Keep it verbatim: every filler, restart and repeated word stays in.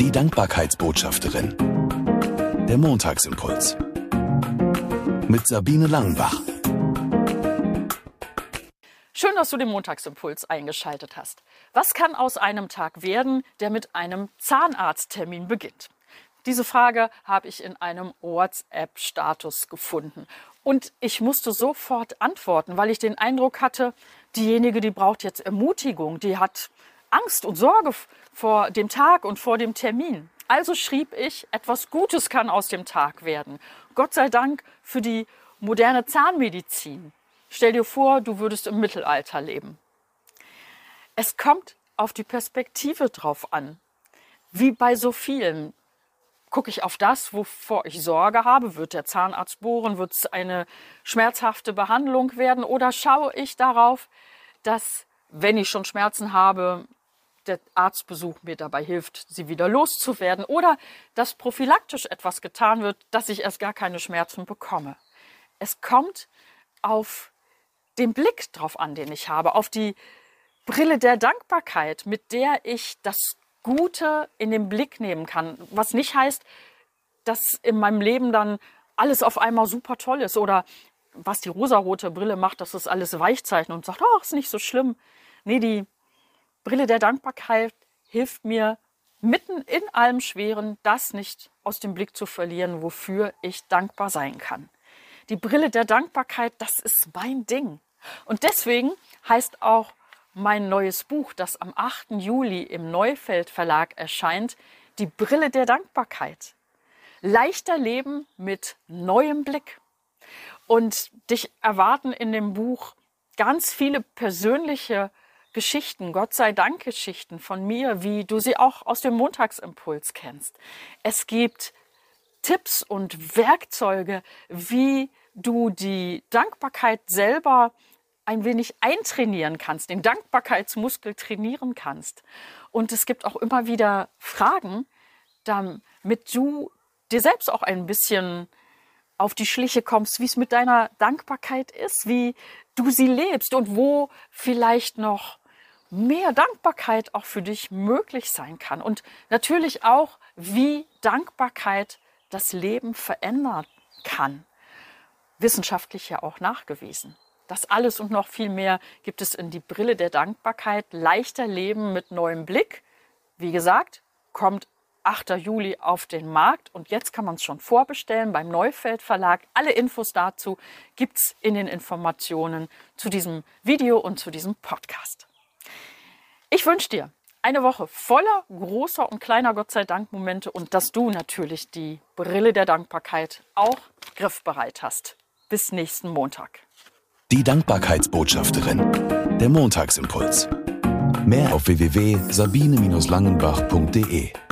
Die Dankbarkeitsbotschafterin. Der Montagsimpuls. Mit Sabine Langenbach. Schön, dass du den Montagsimpuls eingeschaltet hast. Was kann aus einem Tag werden, der mit einem Zahnarzttermin beginnt? Diese Frage habe ich in einem WhatsApp-Status gefunden. Und ich musste sofort antworten, weil ich den Eindruck hatte, diejenige, die braucht jetzt Ermutigung, die hat Angst und Sorge vor dem Tag und vor dem Termin. Also schrieb ich, etwas Gutes kann aus dem Tag werden. Gott sei Dank für die moderne Zahnmedizin. Stell dir vor, du würdest im Mittelalter leben. Es kommt auf die Perspektive drauf an. Wie bei so vielen. Gucke ich auf das, wovor ich Sorge habe, wird der Zahnarzt bohren, wird es eine schmerzhafte Behandlung werden, oder schaue ich darauf, dass, wenn ich schon Schmerzen habe, der Arztbesuch mir dabei hilft, sie wieder loszuwerden, oder dass prophylaktisch etwas getan wird, dass ich erst gar keine Schmerzen bekomme. Es kommt auf den Blick drauf an, den ich habe, auf die Brille der Dankbarkeit, mit der ich das Gute in den Blick nehmen kann. Was nicht heißt, dass in meinem Leben dann alles auf einmal super toll ist, oder was die rosarote Brille macht, dass das alles weichzeichnet und sagt, oh, ist nicht so schlimm. Nee, die Brille der Dankbarkeit hilft mir, mitten in allem Schweren das nicht aus dem Blick zu verlieren, wofür ich dankbar sein kann. Die Brille der Dankbarkeit, das ist mein Ding. Und deswegen heißt auch mein neues Buch, das am achten Juli im Neufeld Verlag erscheint, Die Brille der Dankbarkeit. Leichter Leben mit neuem Blick. Und dich erwarten in dem Buch ganz viele persönliche Geschichten, Gott sei Dank Geschichten von mir, wie du sie auch aus dem Montagsimpuls kennst. Es gibt Tipps und Werkzeuge, wie du die Dankbarkeit selber ein wenig eintrainieren kannst, den Dankbarkeitsmuskel trainieren kannst. Und es gibt auch immer wieder Fragen, damit du dir selbst auch ein bisschen auf die Schliche kommst, wie es mit deiner Dankbarkeit ist, wie du sie lebst und wo vielleicht noch mehr Dankbarkeit auch für dich möglich sein kann. Und natürlich auch, wie Dankbarkeit das Leben verändern kann. Wissenschaftlich ja auch nachgewiesen. Das alles und noch viel mehr gibt es in Die Brille der Dankbarkeit. Leichter Leben mit neuem Blick. Wie gesagt, kommt achter Juli auf den Markt und jetzt kann man es schon vorbestellen beim Neufeld Verlag. Alle Infos dazu gibt es in den Informationen zu diesem Video und zu diesem Podcast. Ich wünsche dir eine Woche voller großer und kleiner Gott sei Dank Momente und dass du natürlich die Brille der Dankbarkeit auch griffbereit hast. Bis nächsten Montag. Die Dankbarkeitsbotschafterin. Der Montagsimpuls. Mehr auf w w w punkt sabine Langenbach punkt de.